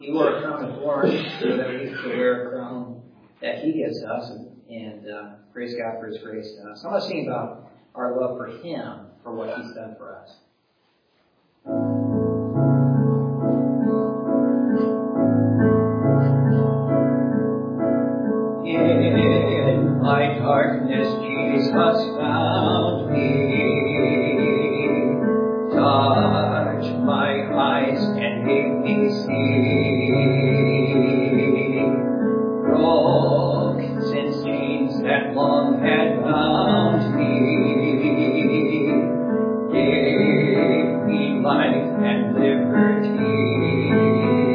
He wore a crown of thorns so that we could wear a crown that He gives us, and praise God for His grace to us. I want to sing about our love for Him, for what He's done for us. In my darkness, Jesus found me. Touched my eyes and made me see. Broke sin's chains that long had bound me. Gave me life and liberty.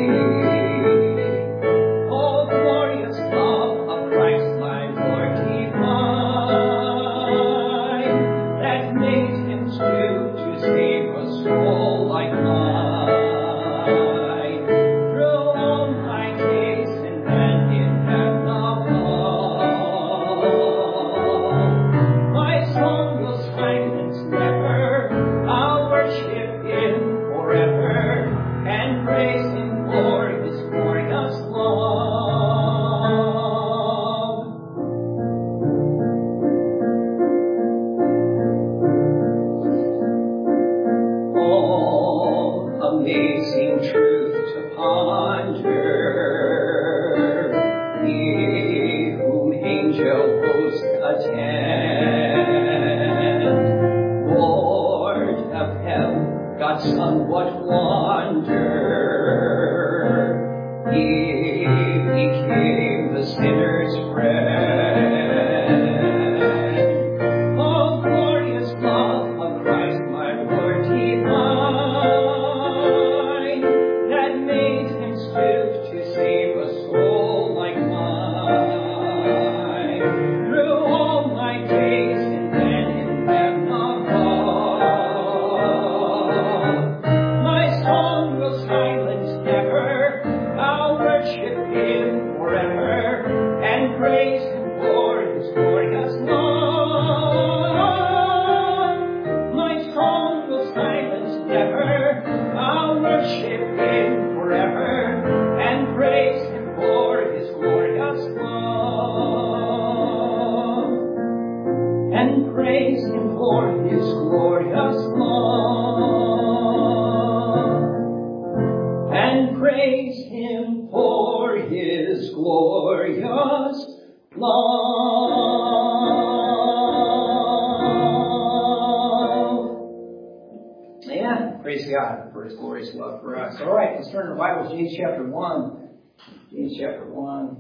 All right, let's turn to the Bible, James chapter 1. James chapter 1.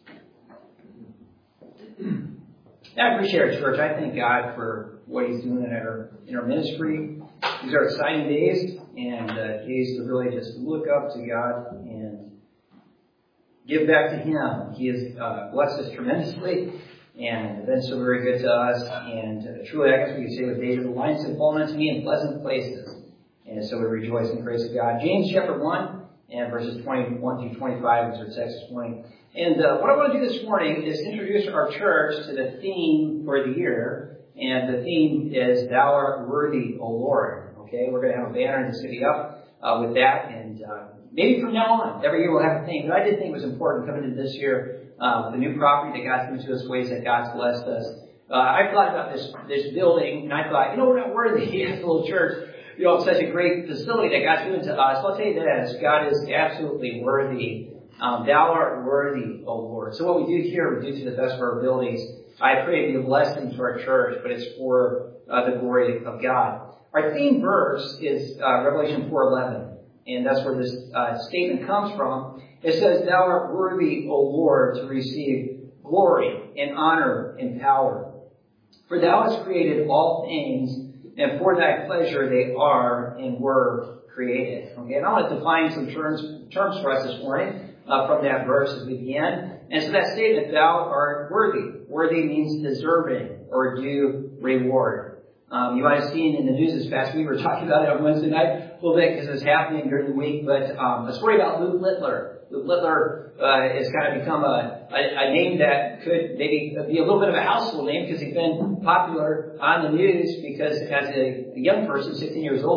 I appreciate our church. I thank God for what He's doing in our ministry. These are exciting days, and days to really just look up to God and give back to Him. He has blessed us tremendously, and been so very good to us. And truly, I guess we could say with David, the lines have fallen unto me in pleasant places. And so we rejoice in the grace of God. James chapter 1 and verses 21 through 25 is our text this morning. And what I want to do this morning is introduce our church to the theme for the year. And the theme is Thou Art Worthy, O Lord. Okay, we're going to have a banner in the city up with that. And maybe from now on, every year we'll have a theme. But I did think it was important coming into this year, the new property that God's given to us, ways that God's blessed us. I thought about this building, and I thought, we're not worthy as a little church. It's such a great facility that God's given to us. I'll tell you this, God is absolutely worthy. Thou art worthy, O Lord. So what we do here, we do to the best of our abilities. I pray to be a blessing to our church, but it's for the glory of God. Our theme verse is Revelation 4:11, and that's where this statement comes from. It says, Thou art worthy, O Lord, to receive glory and honor and power. For Thou hast created all things, and for Thy pleasure they are and were created. Okay, and I want to define some terms for us this morning from that verse as we begin. And so that statement, Thou art worthy. Worthy means deserving or due reward. You might have seen in the news this past week, we were talking about it on Wednesday night a little bit because it's happening during the week, but a story about Luke Littler. Luke Littler has kind of become a name that could maybe be a little bit of a household name because he's been popular on the news because as a young person, 16 years old,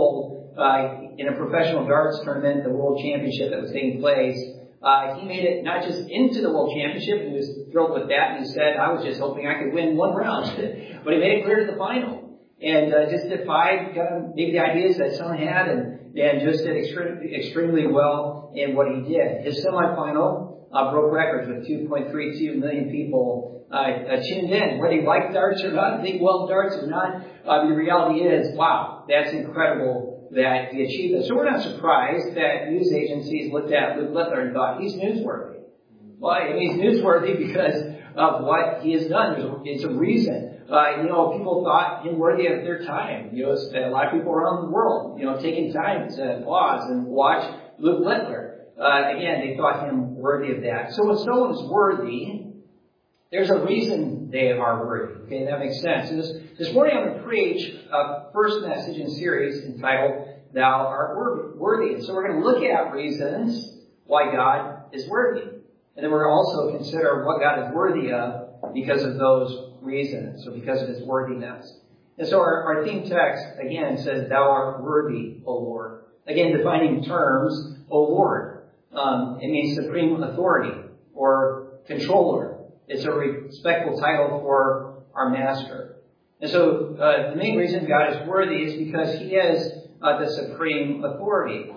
in a professional darts tournament, the World Championship that was taking place, he made it not just into the World Championship, and he was thrilled with that, and he said, I was just hoping I could win one round. But he made it clear to the final. And just defied maybe the ideas that someone had, and just did extremely well in what he did. His semifinal broke records with 2.32 million people tuned in. Whether you like darts or not, think well darts or not, the reality is, wow, that's incredible that he achieved that. So we're not surprised that news agencies looked at Luke Littler and thought he's newsworthy. Well, I mean, he's newsworthy because of what he has done. It's a reason. People thought him worthy of their time. A lot of people around the world, taking time to pause and watch Luke Littler. Again, they thought him worthy of that. So when someone's worthy, there's a reason they are worthy. Okay, that makes sense. And this morning I'm going to preach a first message in a series entitled, Thou Art Worthy. And so we're going to look at reasons why God is worthy. And then we're going to also consider what God is worthy of because of those reasons, so because of his worthiness. And so our theme text, again, says, Thou art worthy, O Lord. Again, defining terms, O Lord. It means supreme authority or controller. It's a respectful title for our master. And so the main reason God is worthy is because he is the supreme authority.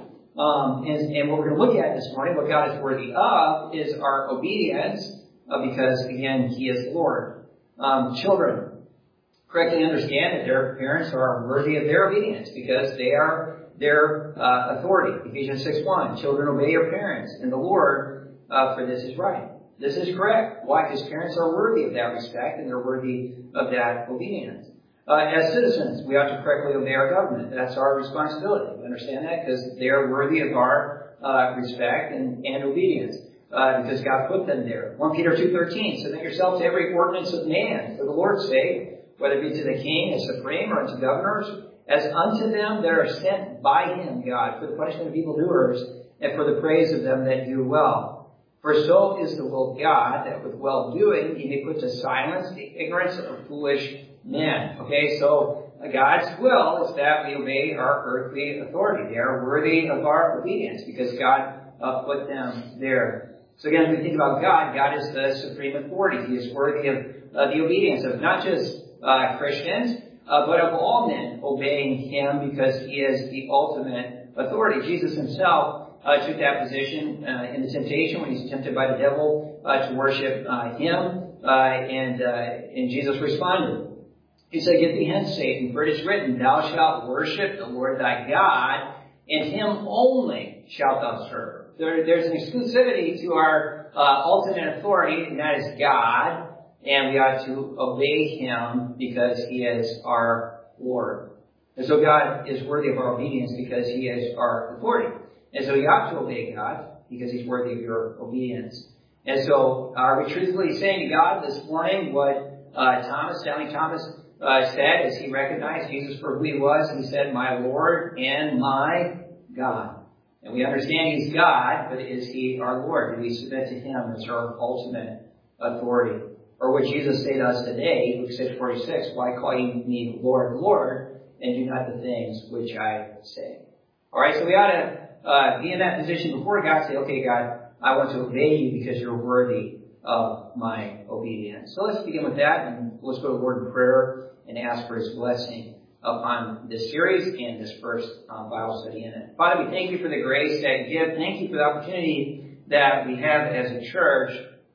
And what we're going to look at this morning, what God is worthy of, is our obedience, because, again, he is Lord. Children correctly understand that their parents are worthy of their obedience because they are their authority. Ephesians 6:1, children obey your parents in the Lord, for this is right. This is correct. Why? Because parents are worthy of that respect and they're worthy of that obedience. As citizens, we have to correctly obey our government. That's our responsibility. You understand that? Because they are worthy of our respect and obedience. Because God put them there. 1 Peter 2:13, submit yourself to every ordinance of man for the Lord's sake, whether it be to the king as supreme or unto governors, as unto them that are sent by him, God, for the punishment of evildoers and for the praise of them that do well. For so is the will of God, that with well-doing he may put to silence the ignorance of foolish men. Okay, so God's will is that we obey our earthly authority. They are worthy of our obedience because God put them there. So again, as we think about God, God is the supreme authority. He is worthy of the obedience of not just Christians, but of all men obeying him because he is the ultimate authority. Jesus himself took that position in the temptation when he's tempted by the devil to worship him, and Jesus responded. He said, Get thee hence, Satan, for it is written, Thou shalt worship the Lord thy God, and him only shalt thou serve. There's an exclusivity to our ultimate authority, and that is God, and we ought to obey him because he is our Lord. And so God is worthy of our obedience because he is our authority. And so you ought to obey God because he's worthy of your obedience. And so are we truthfully saying to God this morning what Stanley Thomas said as he recognized Jesus for who he was? He said, My Lord and my God. And we understand he's God, but is he our Lord? Do we submit to him as our ultimate authority? Or would Jesus say to us today, Luke 6:46, Why call you me Lord, Lord, and do not the things which I say? All right, so we ought to be in that position before God, say, okay, God, I want to obey you because you're worthy of my obedience. So let's begin with that, and let's go to word of prayer and ask for his blessing upon this series and this first Bible study in it. Father, we thank you for the grace that you give. Thank you for the opportunity that we have as a church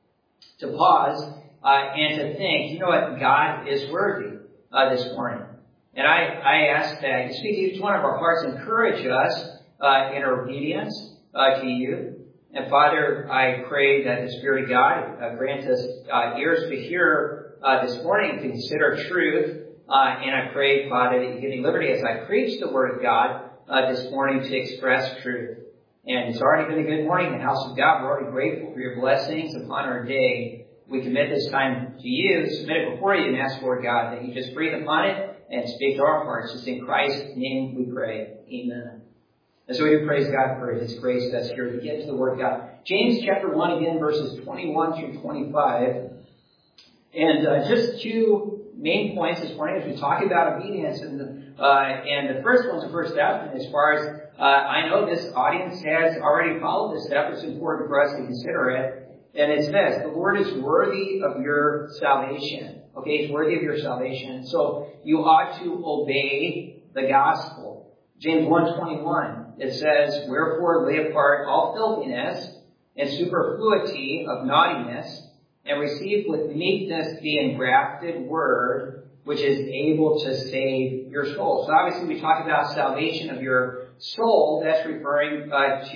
to pause and to think, you know what, God is worthy this morning. And I ask that you speak to each one of our hearts, encourage us in our obedience to you. And Father, I pray that the Spirit of God grant us ears to hear this morning and consider truth. And I pray, Father, that you give me liberty as I preach the Word of God this morning to express truth. And it's already been a good morning in the house of God. We're already grateful for your blessings upon our day. We commit this time to you, submit it before you, and ask, Lord God, that you just breathe upon it and speak to our hearts. It's in Christ's name we pray. Amen. And so we do praise God for his grace that's here to get to the Word of God. James chapter 1 again, verses 21 through 25. And just two main points this morning as we talk about obedience. And the first one's the first step. And as far as I know, this audience has already followed this step. It's important for us to consider it. And it says, the Lord is worthy of your salvation. Okay, He's worthy of your salvation. So you ought to obey the gospel. James 1:21, it says, wherefore lay apart all filthiness and superfluity of naughtiness, and receive with meekness the engrafted word, which is able to save your soul. So obviously we talk about salvation of your soul. That's referring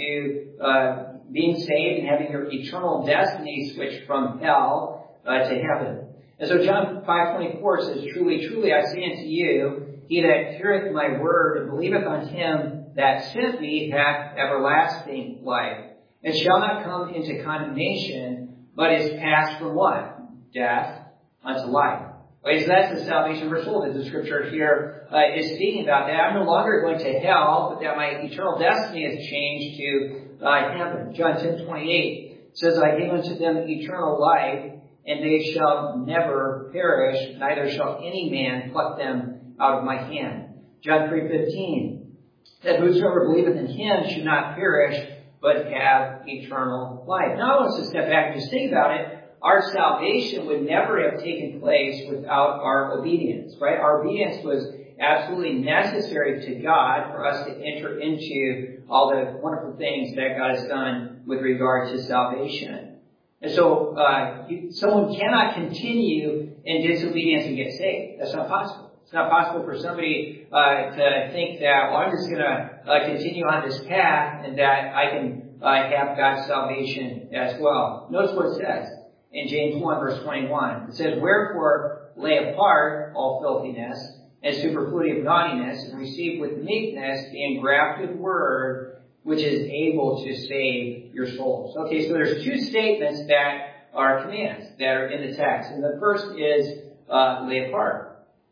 to being saved and having your eternal destiny switched from hell to heaven. And so John 5:24 says, truly, truly, I say unto you, he that heareth my word and believeth on him that sent me hath everlasting life, and shall not come into condemnation, but is passed from what? Death unto life. Okay, so that's the salvation of our soul that the scripture here is speaking about. That I'm no longer going to hell, but that my eternal destiny is changed to heaven. John 10:28 says, I give unto them eternal life, and they shall never perish, neither shall any man pluck them out of my hand. John 3:15, that whosoever believeth in him should not perish, but have eternal life. Now I want us to step back and just think about it. Our salvation would never have taken place without our obedience, right? Our obedience was absolutely necessary to God for us to enter into all the wonderful things that God has done with regard to salvation. And so someone cannot continue in disobedience and get saved. That's not possible. It's not possible for somebody to think that, well, I'm just going to continue on this path and that I can have God's salvation as well. Notice what it says in James 1:21. It says, wherefore lay apart all filthiness and superfluity of naughtiness, and receive with meekness the engrafted word, which is able to save your souls. Okay, so there's two statements that are commands that are in the text. And the first is lay apart.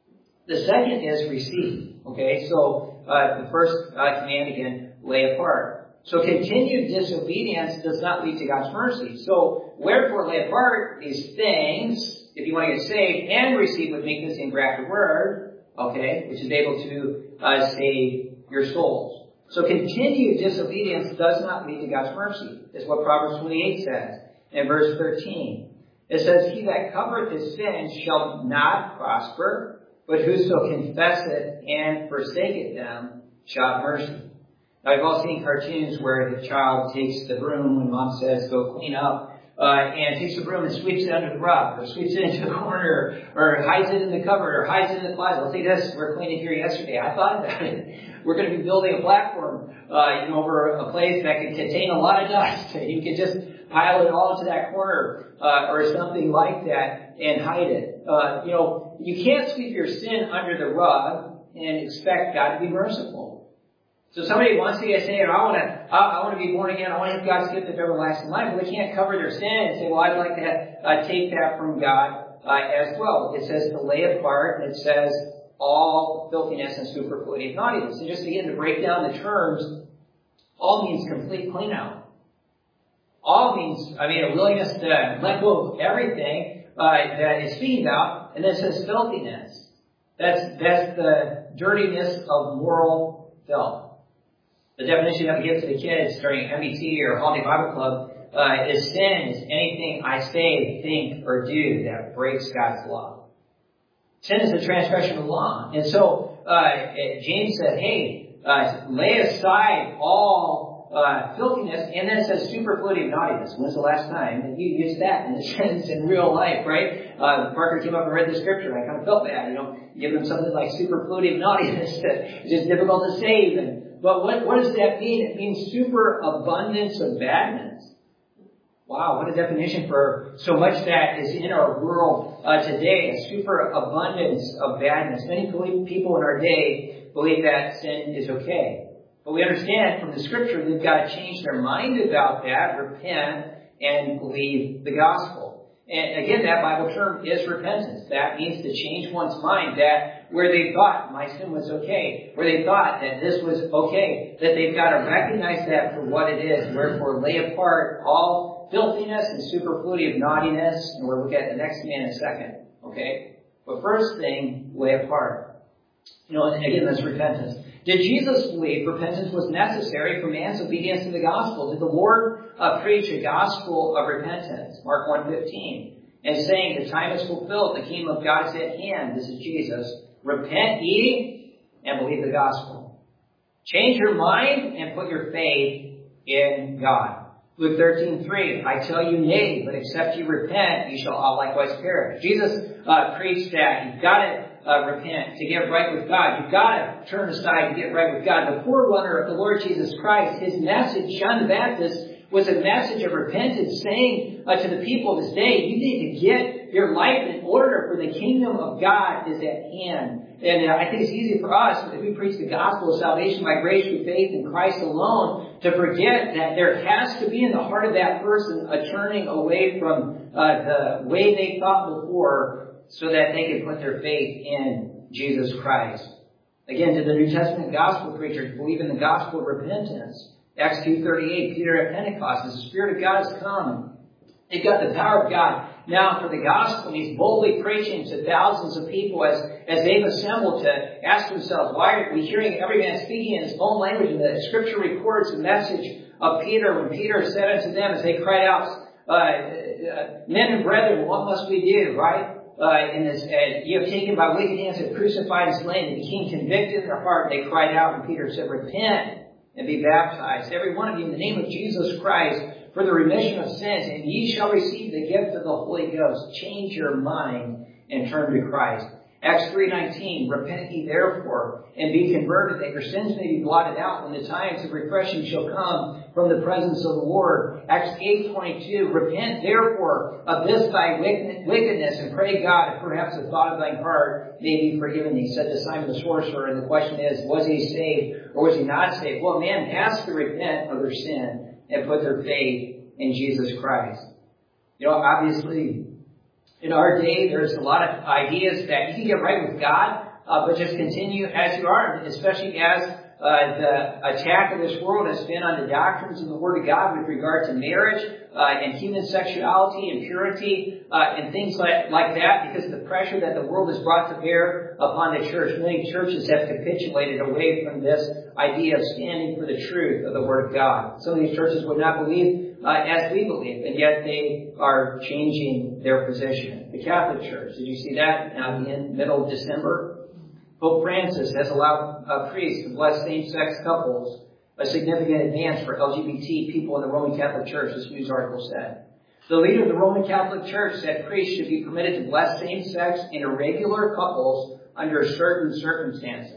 The second is receive. Okay, so the first command again, lay apart. So continued disobedience does not lead to God's mercy. So wherefore lay apart these things, if you want to get saved, and receive with meekness the engrafted word, okay, which is able to save your souls. So continued disobedience does not lead to God's mercy. That's what Proverbs 28 says in verse 13. It says, he that covereth his sins shall not prosper, but whoso confesseth and forsaketh them shall have mercy. Now, we've all seen cartoons where the child takes the broom when mom says, go clean up, and takes the broom and sweeps it under the rug, or sweeps it into the corner, or hides it in the cupboard, or hides it in the closet. I'll say this, we were cleaning here yesterday. I thought about it. We're going to be building a platform, over a place that can contain a lot of dust. You can just pile it all into that corner, or something like that, and hide it. You can't sweep your sin under the rug and expect God to be merciful. So somebody wants to get saved, I want to be born again, I want to have God's gift of everlasting life. Well, they can't cover their sin and say, well, I'd like to take that from God as well. It says to lay apart, and it says all filthiness and superfluity of naughtiness. And just again, to break down the terms, all means complete clean out. All means, a willingness to let go of everything that is speaking about. And then it says filthiness. That's the dirtiness of moral filth. The definition that we give to the kids during MBT or Holiday Bible Club is sin is anything I say, think, or do that breaks God's law. Sin is the transgression of the law. And so James said, hey, lay aside all filthiness, and then it says superfluity of naughtiness. When's the last time that you used that in a sentence in real life, right? Parker came up and read the scripture, and I kind of felt bad, give them something like superfluity of naughtiness that is just difficult to save. But what does that mean? It means superabundance of badness. Wow, what a definition for so much that is in our world today, a superabundance of badness. Many people in our day believe that sin is okay. But we understand from the scripture they've got to change their mind about that, repent, and believe the gospel. And again, that Bible term is repentance. That means to change one's mind, that where they thought my sin was okay, where they thought that this was okay, that they've got to recognize that for what it is. Wherefore, lay apart all filthiness and superfluity of naughtiness. And we'll look at the next command in a second. Okay? But first thing, way of heart. And again, that's repentance. Did Jesus believe repentance was necessary for man's obedience to the gospel? Did the Lord preach a gospel of repentance? Mark 1:15. And saying, the time is fulfilled, the kingdom of God is at hand. This is Jesus. Repent ye and believe the gospel. Change your mind and put your faith in God. Luke 13:3, I tell you nay, but except you repent, you shall all likewise perish. Jesus preached that you've got to repent to get right with God. You've got to turn aside to get right with God. The forerunner of the Lord Jesus Christ, his message, John the Baptist, was a message of repentance, saying to the people of his day, you need to get your life in order, for the kingdom of God is at hand. And I think it's easy for us, if we preach the gospel of salvation by grace through faith in Christ alone, to forget that there has to be in the heart of that person a turning away from the way they thought before, so that they can put their faith in Jesus Christ. Again, to the New Testament gospel preachers, believe in the gospel of repentance. Acts 2:38, Peter at Pentecost, as the Spirit of God has come. They've got the power of God now for the gospel, and he's boldly preaching to thousands of people as they've assembled to ask themselves, why are we hearing every man speaking in his own language? And the scripture records the message of Peter when Peter said unto them as they cried out, men and brethren, what must we do, right? You have taken by wicked hands and crucified and slain. They became convicted in their heart. They cried out, and Peter said, repent and be baptized, every one of you, in the name of Jesus Christ, for the remission of sins, and ye shall receive the gift of the Holy Ghost. Change your mind and turn to Christ. Acts 3:19, repent ye therefore, and be converted, that your sins may be blotted out when the times of refreshing shall come from the presence of the Lord. Acts 8:22, repent therefore of this thy wickedness, and pray God, if perhaps the thought of thine heart may be forgiven thee, said to Simon the sorcerer. And the question is, was he saved or was he not saved? Well, man has to repent of their sin and put their faith in Jesus Christ. Obviously, in our day, there's a lot of ideas that you can get right with God, but just continue as you are, especially as the attack of this world has been on the doctrines of the Word of God with regard to marriage and human sexuality and purity and things like that, because of the pressure that the world has brought to bear upon the church. Many churches have capitulated away from this idea of standing for the truth of the Word of God. Some of these churches would not believe as we believe, and yet they are changing their position. The Catholic Church, did you see that in the middle of December? Pope Francis has allowed priests to bless same-sex couples, a significant advance for LGBT people in the Roman Catholic Church, this news article said. The leader of the Roman Catholic Church said priests should be permitted to bless same-sex and irregular couples under certain circumstances.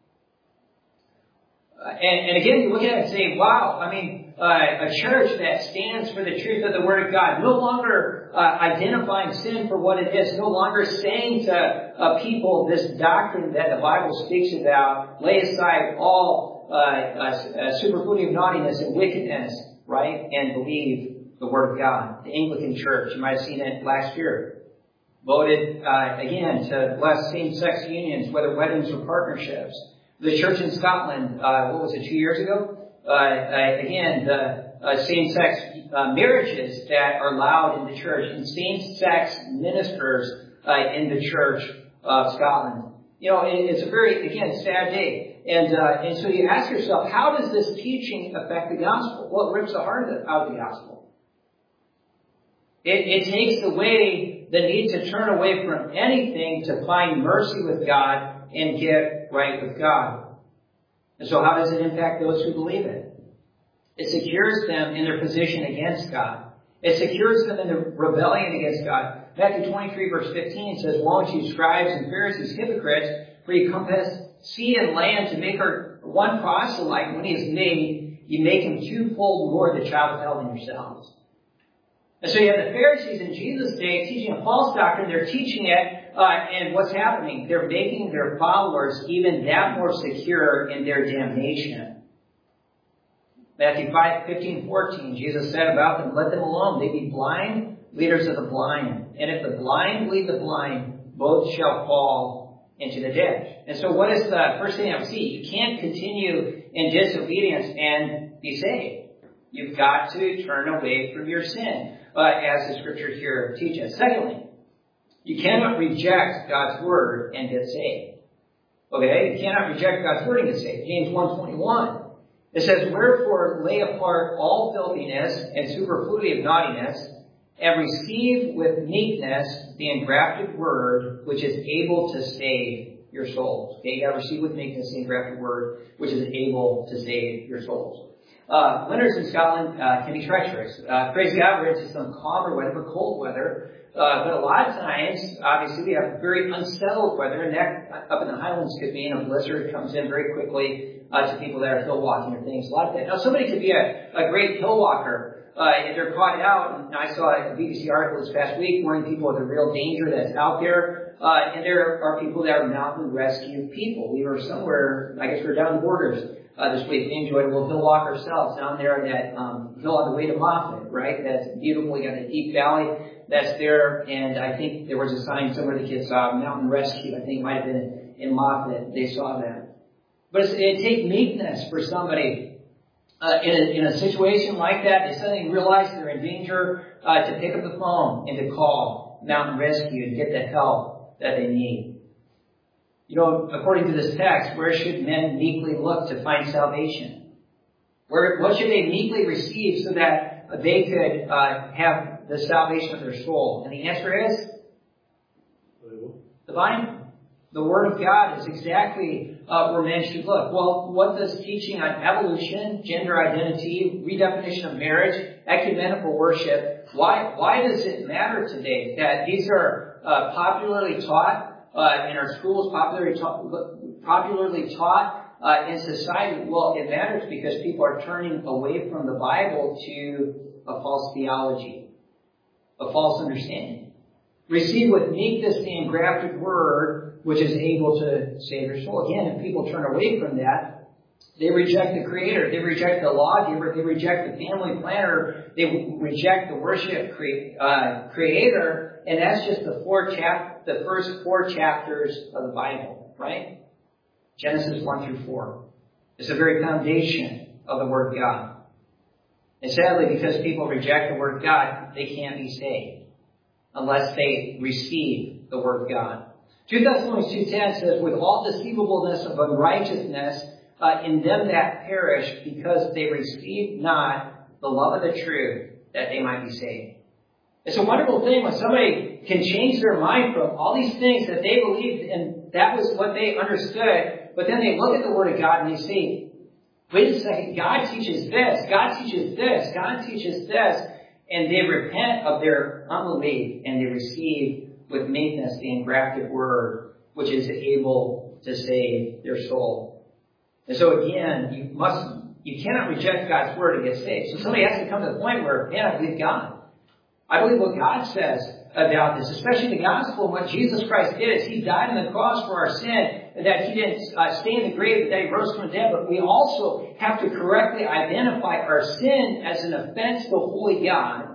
And again, you look at it and say, wow, a church that stands for the truth of the Word of God, no longer identifying sin for what it is, no longer saying to people this doctrine that the Bible speaks about, lay aside all superfluity of naughtiness and wickedness, right, and believe the Word of God. The Anglican Church, you might have seen it last year, voted again to bless same-sex unions, whether weddings or partnerships. The church in Scotland, 2 years ago? Again, the same-sex marriages that are allowed in the church, and same-sex ministers in the Church of Scotland. It's a very, again, sad day. And so you ask yourself, how does this teaching affect the gospel? Well, it rips the heart out of the gospel. It takes away the need to turn away from anything to find mercy with God and get right with God. And so how does it impact those who believe it? It secures them in their position against God. It secures them in their rebellion against God. Matthew 23 verse 15 says, woe unto you, scribes and Pharisees, hypocrites, for you compass sea and land to make one proselyte, and when he is made, you make him twofold more the child of hell than yourselves. And so you have the Pharisees in Jesus' day teaching a false doctrine. They're teaching it, and what's happening? They're making their followers even that more secure in their damnation. Matthew 5:15-14, Jesus said about them, let them alone. They be blind, leaders of the blind. And if the blind lead the blind, both shall fall into the ditch. And so what is the first thing I would see? You can't continue in disobedience and be saved. You've got to turn away from your sin, as the scripture here teaches. Secondly, You cannot reject God's word and get saved. Okay? You cannot reject God's word and get saved. James 1:21. It says, "Wherefore lay apart all filthiness and superfluity of naughtiness, and receive with meekness the engrafted word, which is able to save your souls." Okay, you got to receive with meekness the engrafted word, which is able to save your souls. Winters in Scotland can be treacherous. Praise God, we're into some calmer weather, but cold weather. But a lot of times, obviously, we have very unsettled weather, and that up in the Highlands could mean a blizzard comes in very quickly to people that are hill walking or things like that. Now, somebody could be a great hill walker, and they're caught out. And I saw a BBC article this past week warning people of the real danger that's out there. And there are people that are mountain rescue people. We were somewhere, I guess we were down the borders this week. We enjoyed a little hill walk ourselves down there on that hill on the way to Moffat, right? That's beautiful. You got the deep valley that's there. And I think there was a sign somewhere the kids saw mountain rescue. I think it might have been in Moffat. They saw that. But it takes meekness for somebody in a situation like that. They suddenly realize they're in danger to pick up the phone and to call mountain rescue and get the help that they need. You know, according to this text, where should men meekly look to find salvation? What should they meekly receive so that they could have the salvation of their soul? And the answer is the Bible. The Word of God is exactly where men should look. Well, what does teaching on evolution, gender identity, redefinition of marriage, ecumenical worship, why does it matter today that these are popularly taught in our schools, popularly taught in society? Well, it matters because people are turning away from the Bible to a false theology, a false understanding. Receive with meekness the engrafted word, which is able to save your soul. Again, if people turn away from that, they reject the Creator. They reject the lawgiver. They reject the family planner. They reject the worship Creator. And that's just the first 4 chapters of the Bible, right? Genesis 1 through 4. It's the very foundation of the Word of God. And sadly, because people reject the Word of God, they can't be saved unless they receive the Word of God. 2 Thessalonians 2:10 says, "With all deceivableness of unrighteousness in them that perish, because they receive not the love of the truth, that they might be saved." It's a wonderful thing when somebody can change their mind from all these things that they believed, and that was what they understood, but then they look at the Word of God and they say, wait a second, God teaches this, God teaches this, God teaches this, and they repent of their unbelief and they receive with meekness the engrafted word, which is able to save their soul. And so again, you cannot reject God's word and get saved. So somebody has to come to the point where, man, I believe God. I believe what God says about this, especially the gospel, and what Jesus Christ did is He died on the cross for our sin, and that He didn't stay in the grave, but that He rose from the dead. But we also have to correctly identify our sin as an offense to holy God.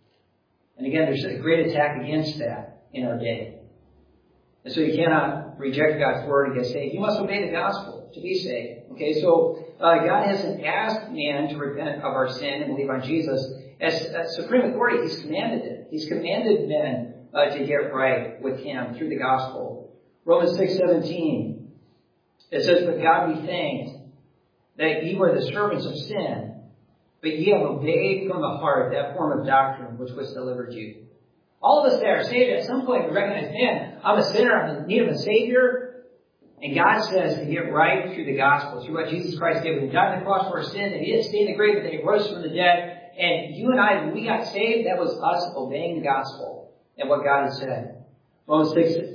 And again, there's a great attack against that in our day. And so you cannot reject God's word and get saved. You must obey the gospel to be saved. Okay, so God hasn't asked man to repent of our sin and believe on Jesus. As supreme authority, He's commanded it. He's commanded men to get right with Him through the gospel. Romans 6:17, it says, "But God be thanked that ye were the servants of sin, but ye have obeyed from the heart that form of doctrine which was delivered you." All of us that are saved at some point, we recognize, man, I'm a sinner, I'm in need of a Savior. And God says to get right through the gospel, through what Jesus Christ did. When He died on the cross for our sin, and He didn't stay in the grave, but then He rose from the dead. And you and I, when we got saved, that was us obeying the gospel and what God had said. Romans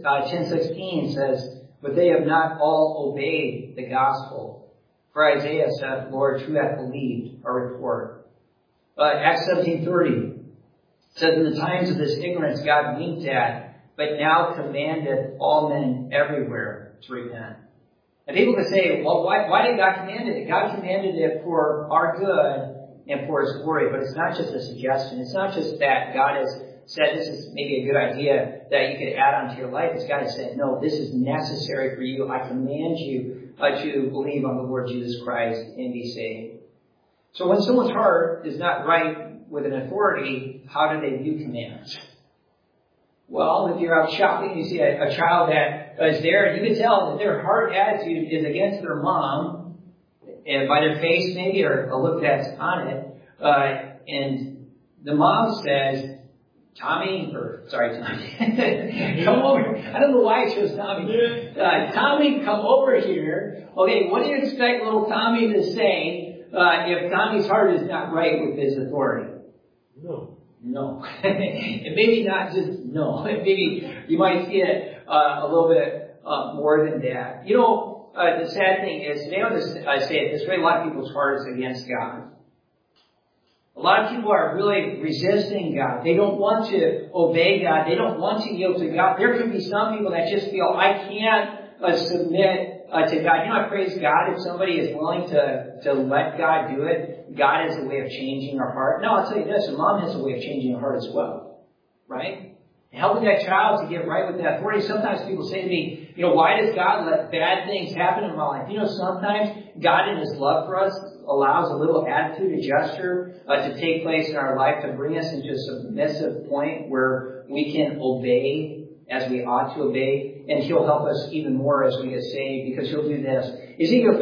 10:16 says, "But they have not all obeyed the gospel. For Isaiah said, Lord, who hath believed our report?" Acts 17:30 says, "In the times of this ignorance God winked at, but now commandeth all men everywhere to repent." And people can say, well, why did God command it? God commanded it for our good and for His glory. But it's not just a suggestion. It's not just that God has said this is maybe a good idea that you could add on to your life. It's God has said, no, this is necessary for you. I command you to believe on the Lord Jesus Christ and be saved. So when someone's heart is not right with an authority, how do they view commands? Well, if you're out shopping, you see a child that is there, and you can tell that their heart attitude is against their mom, and by their face maybe, or a look that's on it. And the mom says, Tommy, come over. I don't know why I chose Tommy. Tommy, come over here. Okay, what do you expect little Tommy to say if Tommy's heart is not right with his authority? No. And maybe not just no. Maybe you might see it a little bit more than that. You know, the sad thing is, today I'll just say it this way, a lot of people's heart is against God. A lot of people are really resisting God. They don't want to obey God. They don't want to yield to God. There can be some people that just feel, I can't submit to God. You know, I praise God if somebody is willing to let God do it. God has a way of changing our heart. No, I'll tell you this, a mom has a way of changing her heart as well. Right? Helping that child to get right with that authority. Sometimes people say to me, you know, why does God let bad things happen in my life? You know, sometimes God in His love for us allows a little attitude adjuster to take place in our life to bring us into a submissive point where we can obey as we ought to obey. And He'll help us even more as we get saved, because He'll do this. Ezekiel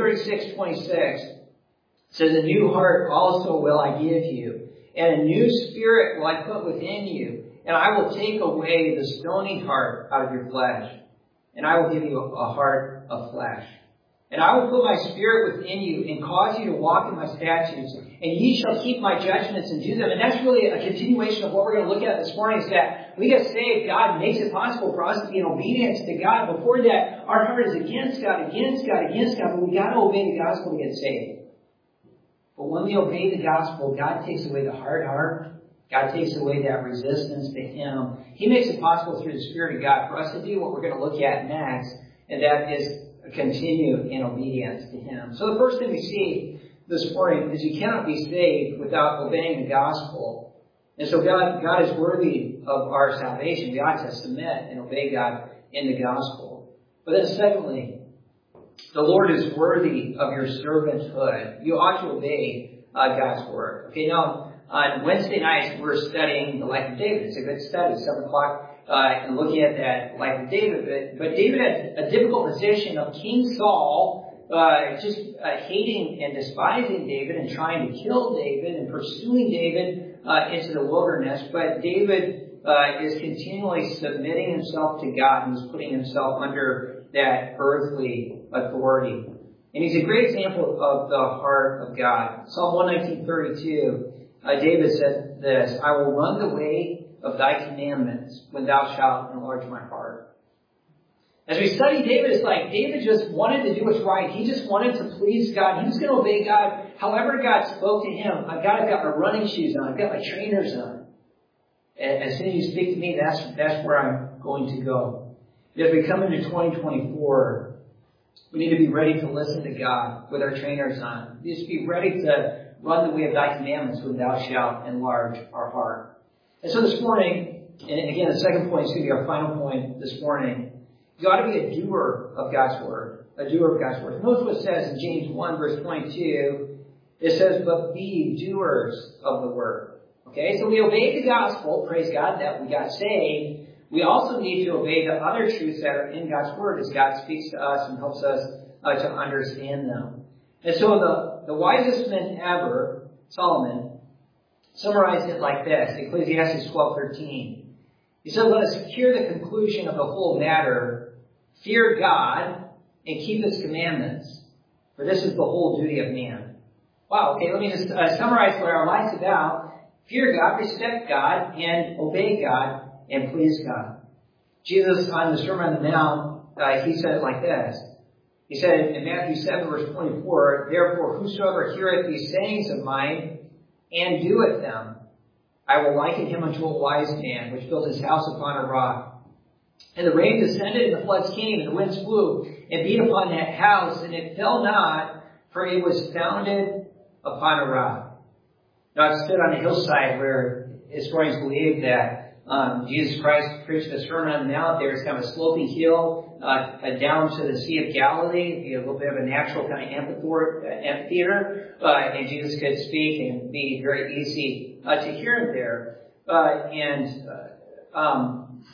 36:26 says, a new heart also will I give you, and a new spirit will I put within you. And I will take away the stony heart out of your flesh, and I will give you a heart of flesh. And I will put my spirit within you and cause you to walk in my statutes, and ye shall keep my judgments and do them. And that's really a continuation of what we're going to look at this morning, is that we get saved. God makes it possible for us to be in obedience to God. Before that, our heart is against God, but we got to obey the gospel to get saved. But when we obey the gospel, God takes away the hard heart. God takes away that resistance to Him. He makes it possible through the Spirit of God for us to do what we're going to look at next, and that is continue in obedience to Him. So the first thing we see this morning is you cannot be saved without obeying the gospel. And so God is worthy of our salvation. We ought to submit and obey God in the gospel. But then secondly, the Lord is worthy of your servanthood. You ought to obey God's word. Okay, now, on Wednesday nights, we're studying the life of David. It's a good study, 7 o'clock, and looking at that life of David. But David had a difficult position of King Saul, just hating and despising David and trying to kill David and pursuing David into the wilderness. But David is continually submitting himself to God, and he's putting himself under that earthly authority. And he's a great example of the heart of God. Psalm 119:32. David said this, I will run the way of thy commandments when thou shalt enlarge my heart. As we study David, it's like David just wanted to do what's right. He just wanted to please God. He was going to obey God however God spoke to him. I've got my running shoes on. I've got my trainers on. And as soon as you speak to me, that's where I'm going to go. As we come into 2024, we need to be ready to listen to God with our trainers on. We need to be ready to run the way of thy commandments when thou shalt enlarge our heart. And so this morning, and again, the second point is going to be our final point this morning. You ought to be a doer of God's word. A doer of God's word. Notice what it says in James 1 verse 22. It says, but be doers of the word. Okay, so we obey the gospel, praise God, that we got saved. We also need to obey the other truths that are in God's word as God speaks to us and helps us to understand them. And so the wisest man ever, Solomon, summarized it like this, Ecclesiastes 12:13. He said, let us secure the conclusion of the whole matter, fear God, and keep His commandments, for this is the whole duty of man. Wow, okay, let me just summarize what our life's about. Fear God, respect God, and obey God, and please God. Jesus, on the Sermon on the Mount, He said it like this. He said in Matthew 7, verse 24, therefore, whosoever heareth these sayings of mine, and doeth them, I will liken him unto a wise man, which built his house upon a rock. And the rain descended, and the floods came, and the winds blew, and beat upon that house, and it fell not, for it was founded upon a rock. Now, it stood on a hillside where historians believe that Jesus Christ preached the Sermon on the Mount. There's kind of a sloping hill down to the Sea of Galilee, a little bit of a natural kind of amphitheater, and Jesus could speak and be very easy to hear him there.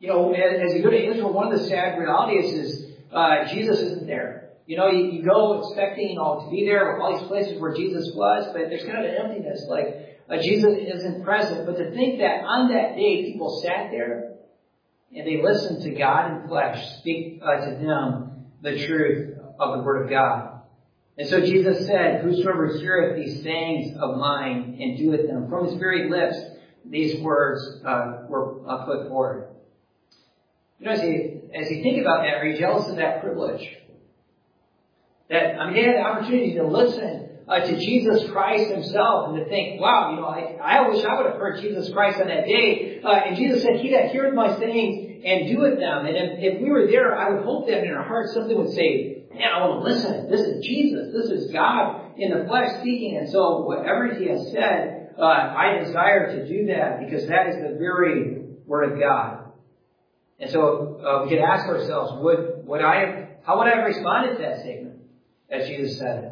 as you go to Israel, one of the sad realities is Jesus isn't there. You go expecting to be there with all these places where Jesus was, but there's kind of an emptiness, like Jesus isn't present. But to think that on that day people sat there and they listened to God in flesh speak to them the truth of the Word of God. And so Jesus said, "Whosoever heareth these sayings of mine and doeth them," from his very lips, these words were put forward. As you think about that, are you jealous of that privilege? They had the opportunity to listen to Jesus Christ himself and to think, wow, I wish I would have heard Jesus Christ on that day. And Jesus said, "He that heareth my sayings and doeth them." And if we were there, I would hope that in our hearts something would say, "Man, I want to listen. This is Jesus. This is God in the flesh speaking." And so whatever he has said, I desire to do that because that is the very Word of God. And so we could ask ourselves, how would I have responded to that statement as Jesus said it?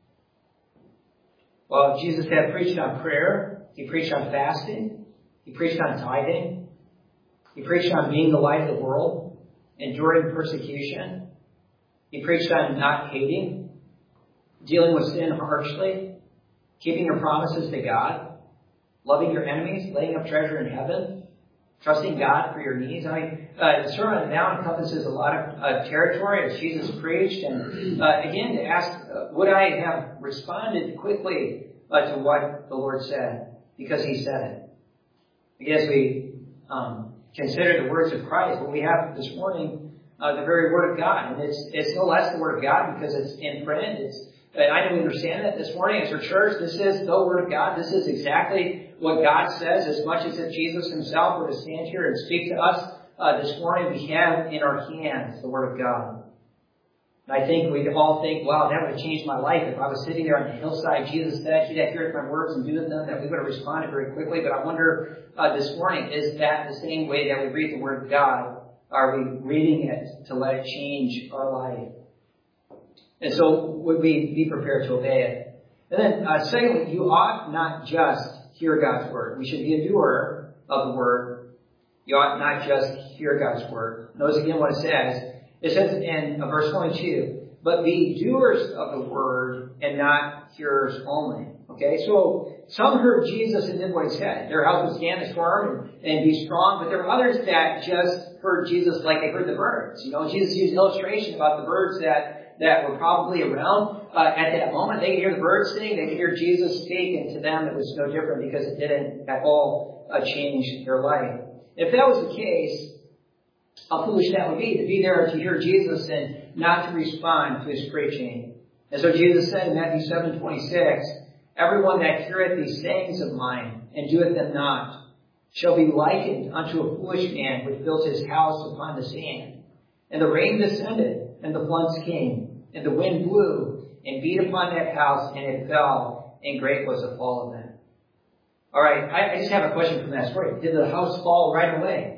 Well, Jesus had preached on prayer. He preached on fasting. He preached on tithing. He preached on being the light of the world, enduring persecution. He preached on not hating, dealing with sin harshly, keeping your promises to God, loving your enemies, laying up treasure in heaven, trusting God for your needs. The Sermon on the Mount encompasses a lot of territory as Jesus preached. And again, to ask, would I have responded quickly to what the Lord said? Because he said it. Again, as we consider the words of Christ, what we have this morning, the very Word of God. And it's no less the Word of God because it's in print. I know we understand that this morning as our church. This is the Word of God. This is exactly what God says, as much as if Jesus himself were to stand here and speak to us this morning. We have in our hands the Word of God. And I think we'd all think, wow, that would have changed my life. If I was sitting there on the hillside, Jesus said, "He that heareth my words and doeth them," that we would have responded very quickly. But I wonder this morning, is that the same way that we read the Word of God? Are we reading it to let it change our life? And so would we be prepared to obey it? And then secondly, you ought not just hear God's Word. We should be a doer of the Word. You ought not just hear God's Word. Notice again what it says. It says in verse 22, "But be doers of the Word and not hearers only." Okay, so some heard Jesus and did what he said. Their house would stand firm and be strong, but there were others that just heard Jesus like they heard the birds. Jesus used illustration about the birds that were probably around at that moment. They could hear the birds sing, they could hear Jesus speak, and to them it was no different because it didn't at all change their life. If that was the case, how foolish that would be, to be there to hear Jesus and not to respond to his preaching. And so Jesus said in Matthew 7:26, "Everyone that heareth these sayings of mine and doeth them not shall be likened unto a foolish man which built his house upon the sand. And the rain descended, and the floods came, and the wind blew, and beat upon that house, and it fell, and great was the fall of it." All right, I just have a question from that story. Did the house fall right away?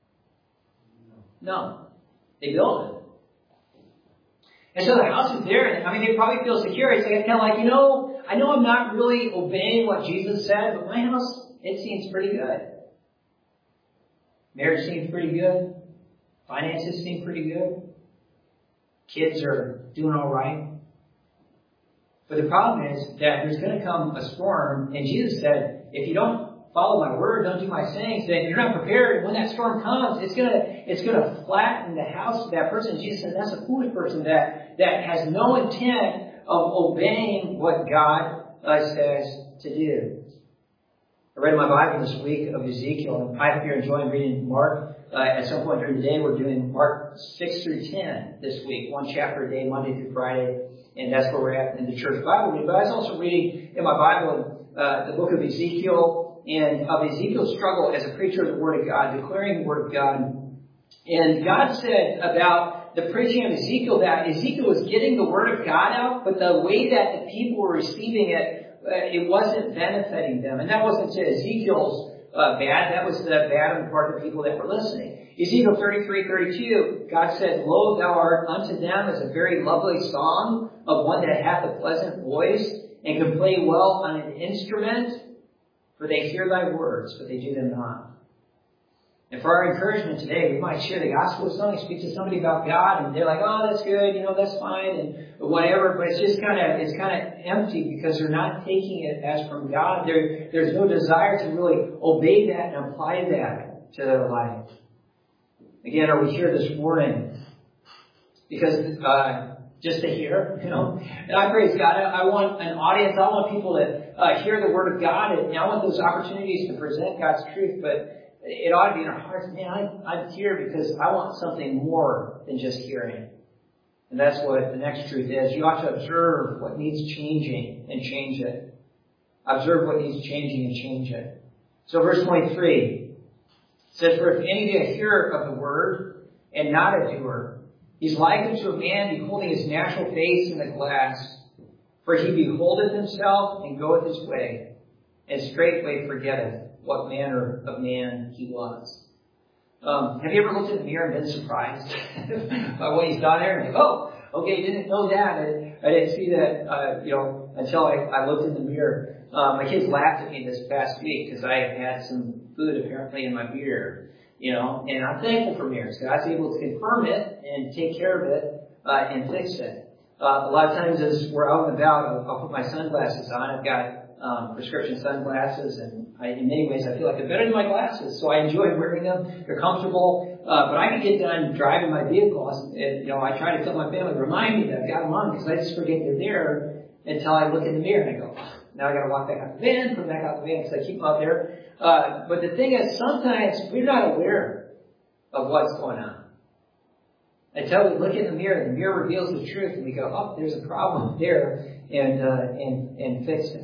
No. They built it. And so the house is there, and they probably feel secure. It's kind of like, I know I'm not really obeying what Jesus said, but my house, it seems pretty good. Marriage seems pretty good. Finances seem pretty good. Kids are doing all right. But the problem is that there's going to come a storm, and Jesus said, if you don't follow my word, don't do my sayings, then you're not prepared. And when that storm comes, it's gonna flatten the house of that person. Jesus said that's a foolish person that has no intent of obeying what God says to do. I read in my Bible this week of Ezekiel, and I hope you're enjoying reading Mark. At some point during the day, we're doing Mark 6 through 10 this week, one chapter a day, Monday through Friday, and that's where we're at in the church Bible reading. But I was also reading in my Bible the book of Ezekiel, and of Ezekiel's struggle as a preacher of the Word of God, declaring the Word of God. And God said about the preaching of Ezekiel that Ezekiel was getting the Word of God out, but the way that the people were receiving it, it wasn't benefiting them. And that wasn't to Ezekiel's bad. That was the bad on the part of the people that were listening. Ezekiel 33:32, God said, "Lo, thou art unto them as a very lovely song of one that hath a pleasant voice and can play well on an instrument. For they hear thy words, but they do them not." And for our encouragement today, we might share the gospel with somebody, speak to somebody about God, and they're like, oh, that's good, that's fine, and whatever, but it's just kind of empty because they're not taking it as from God. There's no desire to really obey that and apply that to their life. Again, are we here this morning because just to hear, And I praise God. I want an audience. I want people to hear the Word of God, and I want those opportunities to present God's truth, but it ought to be in our hearts. Man, I'm here because I want something more than just hearing. And that's what the next truth is. You ought to observe what needs changing and change it. Observe what needs changing and change it. So verse 23 says, for if any be a hearer of the word and not a doer, he's likened to a man beholding his natural face in the glass. For he beholdeth himself and goeth his way, and straightway forgetteth what manner of man he was. Have you ever looked in the mirror and been surprised by what he's done there? And like, oh, okay, didn't know that. I didn't see that, until I looked in the mirror. My kids laughed at me this past week because I had some food apparently in my beer, and I'm thankful for mirrors. God's able to confirm it and take care of it and fix it. A lot of times as we're out and about, I'll put my sunglasses on. I've got prescription sunglasses, and in many ways I feel like they're better than my glasses, so I enjoy wearing them. They're comfortable, but I can get done driving my vehicle, and I try to tell my family, remind me that I've got them on, because I just forget they're there until I look in the mirror and I go, now I got to walk back out the van, come back out the van because I keep them out there. But the thing is, sometimes we're not aware of what's going on. Until we look in the mirror reveals the truth, and we go, oh, there's a problem there, and fix it.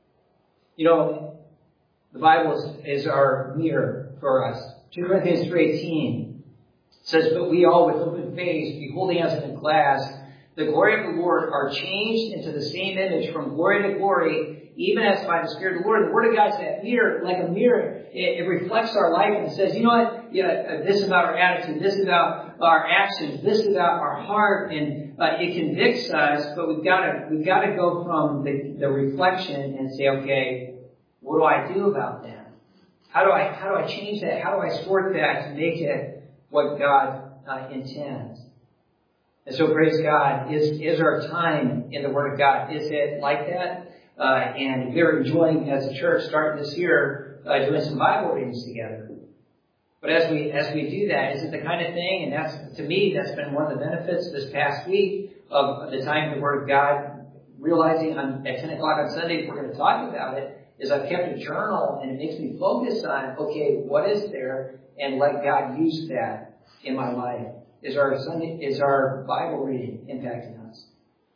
The Bible is our mirror for us. 2 Corinthians 3:18 says, but we all with open face, beholding as in a glass the glory of the Lord, are changed into the same image from glory to glory, even as by the Spirit of the Lord. The Word of God is that mirror, like a mirror. It reflects our life and says, you know what? This about our attitude, this about our actions, this about our heart, and it convicts us. But we've got to go from the reflection and say, okay, what do I do about that? How do I change that? How do I sort that to make it what God intends? And so, praise God, is our time in the Word of God, is it like that? And we're enjoying, as a church, starting this year, doing some Bible readings together. But as we do that, is it the kind of thing, and to me, that's been one of the benefits this past week of the time in the Word of God, realizing at 10 o'clock on Sunday, we're going to talk about it, is I've kept a journal, and it makes me focus on, okay, what is there, and let God use that in my life. Is our Bible reading impacting us?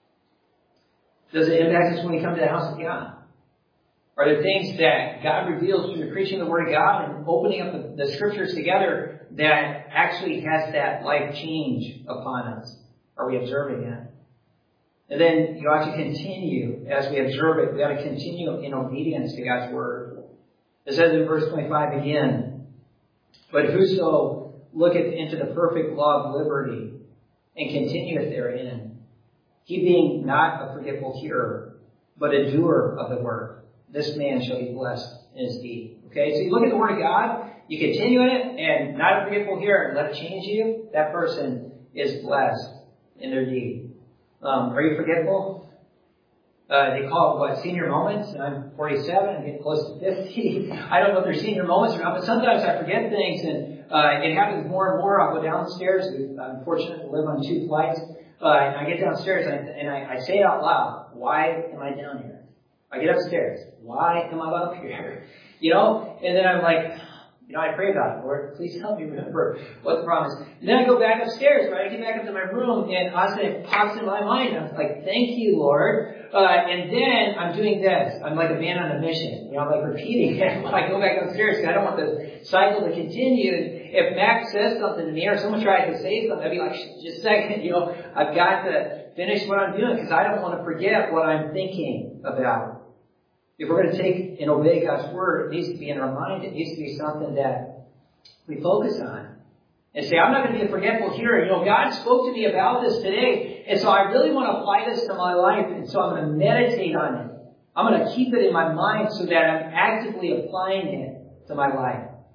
Does it impact us when we come to the house of God? Are there things that God reveals through the preaching of the Word of God and opening up the Scriptures together that actually has that life change upon us? Are we observing that? And then you ought to continue as we observe it. We ought to continue in obedience to God's Word. It says in verse 25 again, but whoso looketh into the perfect law of liberty and continueth therein, he being not a forgetful hearer, but a doer of the work, this man shall be blessed in his deed. Okay, so you look at the Word of God, you continue in it, and not a forgetful hearer, and let it change you, that person is blessed in their deed. Are you forgetful? They call it, senior moments? I'm 47, I'm getting close to 50. I don't know if they're senior moments or not, but sometimes I forget things, and it happens more and more. I'll go downstairs. I'm fortunate to live on 2 flights. And I get downstairs, and I say it out loud. Why am I down here? I get upstairs. Why am I up here? And then I'm like, I pray about it. Lord, please help me remember what the promise is. And then I go back upstairs, right? I get back up to my room, and honestly, it pops in my mind. I'm like, thank you, Lord. And then I'm doing this. I'm like a man on a mission. I'm like repeating it when I go back upstairs because I don't want the cycle to continue. And if Max says something to me or someone tries to say something, I'd be like, just a second, I've got to finish what I'm doing because I don't want to forget what I'm thinking about. If we're going to take and obey God's Word, it needs to be in our mind. It needs to be something that we focus on. And say, I'm not going to be a forgetful hearer. God spoke to me about this today, and so I really want to apply this to my life, and so I'm going to meditate on it. I'm going to keep it in my mind so that I'm actively applying it to my life.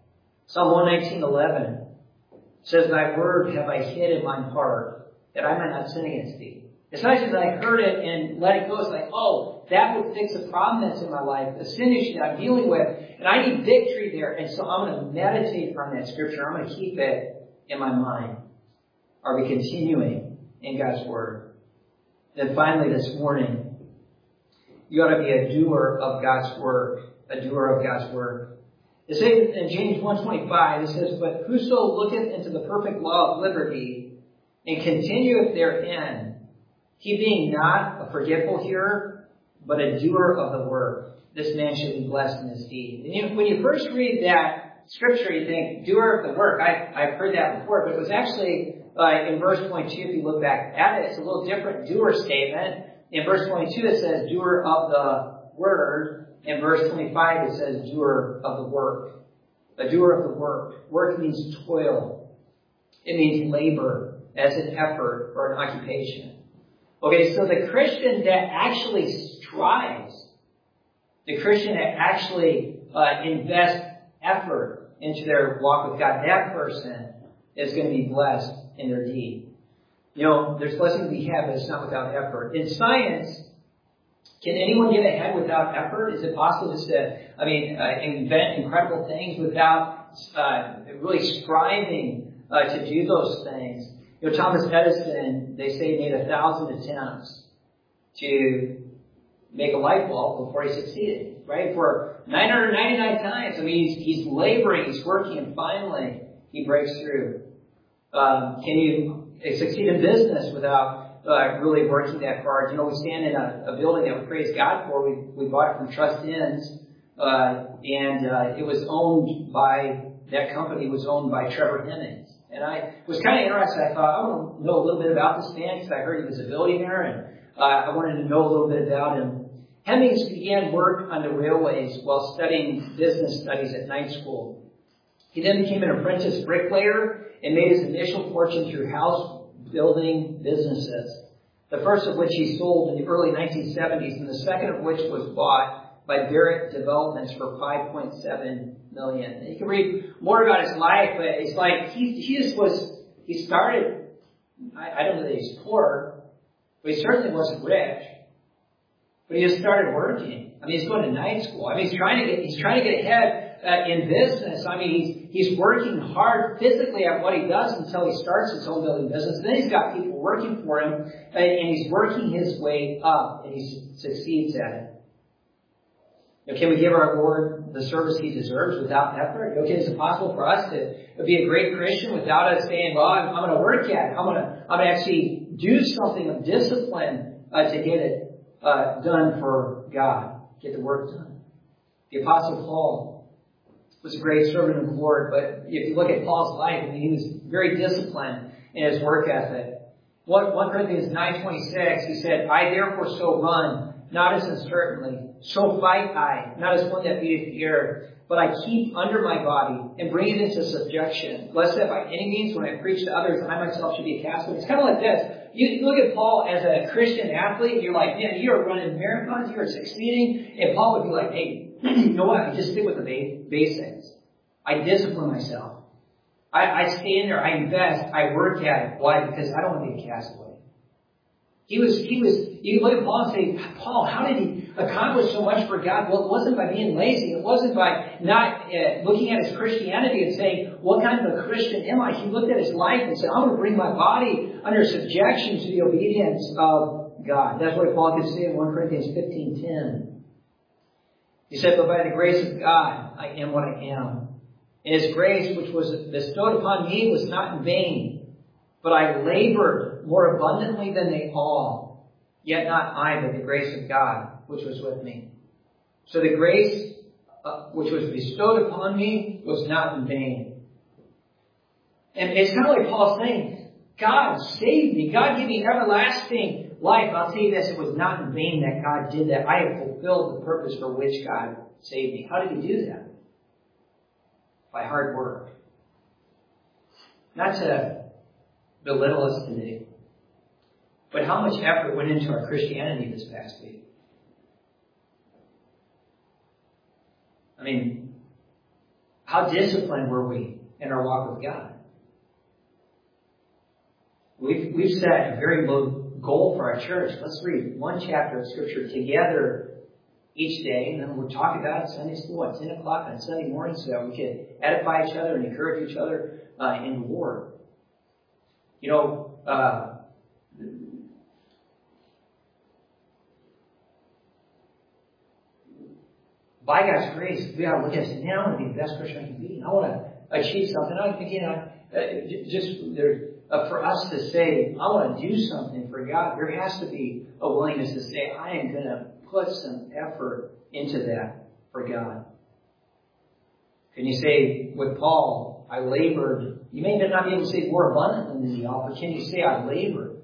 Psalm 119:11 says, "Thy word have I hid in mine heart, that I might not sin against thee." It's not just that I heard it and let it go. It's like, oh, that would fix a problem that's in my life, a sin issue that I'm dealing with, and I need victory there. And so I'm going to meditate on that scripture. I'm going to keep it in my mind. Are we continuing in God's word? Then finally this morning, you ought to be a doer of God's word. A doer of God's word. It says in James 1:25, it says, "But whoso looketh into the perfect law of liberty, and continueth therein, he being not a forgetful hearer, but a doer of the word, this man should be blessed in his deed." And when you first read that scripture, you think, doer of the work. I've heard that before, but it was actually in verse 22, if you look back at it, it's a little different doer statement. In verse 22, it says doer of the word. In verse 25, it says doer of the work. A doer of the work. Work means toil. It means labor as an effort or an occupation. Okay, so the Christian that actually strives, the Christian that actually invests effort into their walk with God, that person is going to be blessed in their deed. You know, there's blessings we have, but it's not without effort. In science, can anyone get ahead without effort? Is it possible just to, invent incredible things without really striving to do those things? You know, Thomas Edison, they say, made 1,000 attempts to make a light bulb before he succeeded, right? For 999 times. I mean, he's laboring, he's working, and finally he breaks through. Can you succeed in business without really working that hard? You know, we stand in a building that we praise God for. We bought it from Trust Inns, and it was owned by, that company was owned by Trevor Hemmings. And I was kind of interested. I thought, I want to know a little bit about this man because I heard he was a billionaire, and I wanted to know a little bit about him. Hemmings began work on the railways while studying business studies at night school. He then became an apprentice bricklayer and made his initial fortune through house building businesses, the first of which he sold in the early 1970s, and the second of which was bought by Barrett Developments for $5.7 million. And you can read more about his life, but it's like he started, I don't know that he's poor, but he certainly wasn't rich. But he just started working. I mean, he's going to night school. I mean, he's trying to get ahead in business. I mean, he's working hard physically at what he does until he starts his home building business. Then he's got people working for him, and he's working his way up, and he succeeds at it. Now, can we give our Lord the service he deserves without effort? Okay, is it possible for us to be a great Christian without us saying, well, I'm going to work at it. I'm going to actually do something of discipline to get it done for God, get the work done. The Apostle Paul was a great servant of the Lord, but if you look at Paul's life, I mean, he was very disciplined in his work ethic. 1 Corinthians 9:26, he said, "I therefore so run, not as uncertainly, so fight I, not as one that beateth the air, but I keep under my body and bring it into subjection, lest that by any means when I preach to others, I myself should be a castaway." It's kind of like this. You look at Paul as a Christian athlete, and you're like, man, you are running marathons, you are succeeding. And Paul would be like, hey, you know what? I just stick with the basics. I discipline myself. I stay in there. I invest. I work at it. Why? Because I don't want to be a castaway. You look at Paul and say, Paul, how did he accomplish so much for God? Well, it wasn't by being lazy. It wasn't by not looking at his Christianity and saying, what kind of a Christian am I? He looked at his life and said, I'm going to bring my body under subjection to the obedience of God. That's what Paul could say in 1 Corinthians 15:10. He said, but by the grace of God, I am what I am. And his grace, which was bestowed upon me, was not in vain, but I labored more abundantly than they all. Yet not I, but the grace of God, which was with me. So the grace which was bestowed upon me was not in vain. And it's kind of like Paul saying, God saved me. God gave me everlasting life. I'll tell you this, it was not in vain that God did that. I have fulfilled the purpose for which God saved me. How did he do that? By hard work. Not to belittle us today, but how much effort went into our Christianity this past week? I mean, How disciplined were we in our walk with God? We've set a very low goal for our church. Let's read one chapter of Scripture together each day, and then we'll talk about it Sunday school at 10 o'clock on Sunday morning so that we can edify each other and encourage each other in the Lord. You know, by God's grace, we got to look at it and say, man, I want to be the best Christian I can be. I want to achieve something. For us to say, I want to do something for God, there has to be a willingness to say, I am going to put some effort into that for God. Can you say, with Paul, I labored? You may not be able to say more abundantly than y'all, but can you say, I labored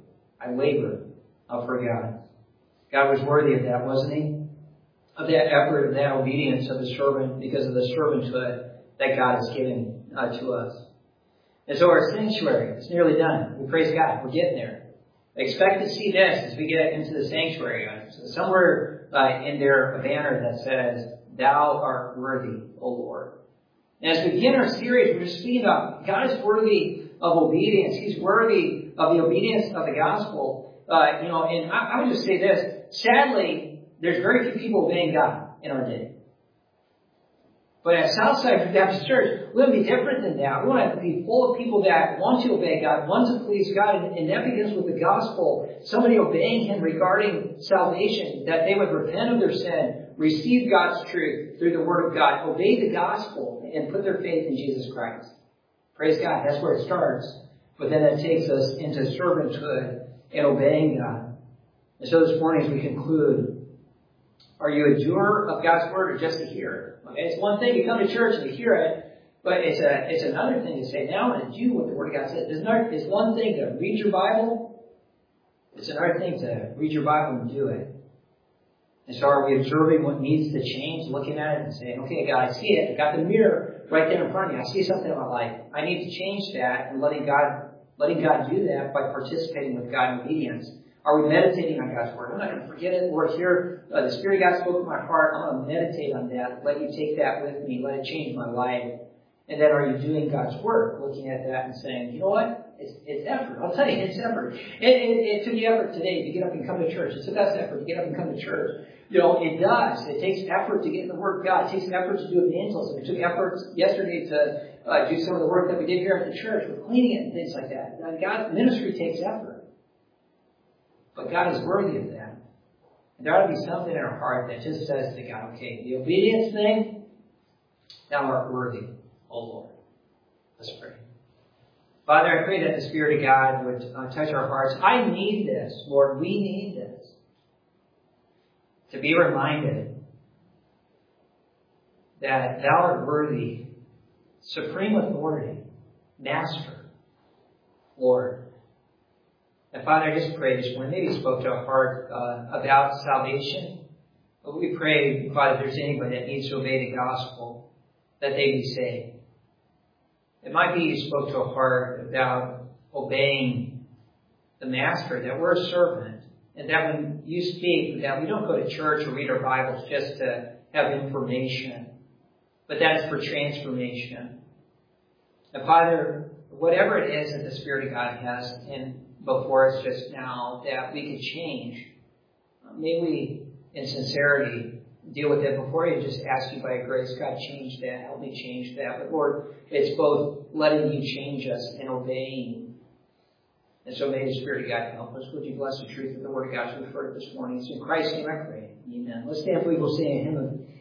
for God? God was worthy of that, wasn't he? Of that effort, of that obedience of the servant, because of the servanthood that God has given to us. And so our sanctuary is nearly done. We praise God. We're getting there. Expect to see this as we get into the sanctuary. Somewhere in there, a banner that says, Thou art worthy, O Lord. And as we begin our series, we're just speaking about God is worthy of obedience. He's worthy of the obedience of the gospel. And I would just say this. Sadly, there's very few people obeying God in our day. But at Southside Baptist Church, we want to be different than that. We want to be full of people that want to obey God, want to please God, and that begins with the gospel. Somebody obeying Him regarding salvation, that they would repent of their sin, receive God's truth through the Word of God, obey the gospel, and put their faith in Jesus Christ. Praise God. That's where it starts. But then that takes us into servanthood and obeying God. And so this morning as we conclude, are you a doer of God's Word or just a hearer? Okay, it's one thing to come to church and to hear it, but it's another thing to say, now I'm going to do what the Word of God says. It's one thing to read your Bible. It's another thing to read your Bible and do it. And so are we observing what needs to change, looking at it and saying, okay, God, I see it. I got the mirror right there in front of me. I see something in my life. I need to change that, and letting God do that by participating with God in obedience. Are we meditating on God's Word? I'm not going to forget it. Lord, here, the Spirit of God spoke to my heart. I'm going to meditate on that. Let you take that with me. Let it change my life. And then are you doing God's work? Looking at that and saying, you know what? It's effort. I'll tell you, it's effort. It took you effort today to get up and come to church. It's the best effort to get up and come to church. You know, it does. It takes effort to get in the Word of God. It takes effort to do evangelism. It took effort yesterday to do some of the work that we did here at the church with cleaning it and things like that. God's ministry takes effort. But God is worthy of that. And there ought to be something in our heart that just says to God, okay, the obedience thing, Thou art worthy, O Lord. Let's pray. Father, I pray that the Spirit of God would touch our hearts. I need this, Lord. We need this. To be reminded that Thou art worthy, supreme authority, Master, Lord. And Father, I just pray this morning, maybe you spoke to our heart about salvation. But we pray, Father, if there's anybody that needs to obey the gospel, that they be saved. It might be you spoke to a heart about obeying the Master, that we're a servant, and that when you speak, that we don't go to church or read our Bibles just to have information, but that is for transformation. And Father, whatever it is that the Spirit of God has before us just now, that we could change. May we, in sincerity, deal with it before you just ask you by grace, God, change that, help me change that. But Lord, it's both letting you change us and obeying. And so may the Spirit of God help us. Would you bless the truth of the Word of God as we've heard this morning? It's in Christ's name I pray. Amen. Let's stand if we will sing a hymn of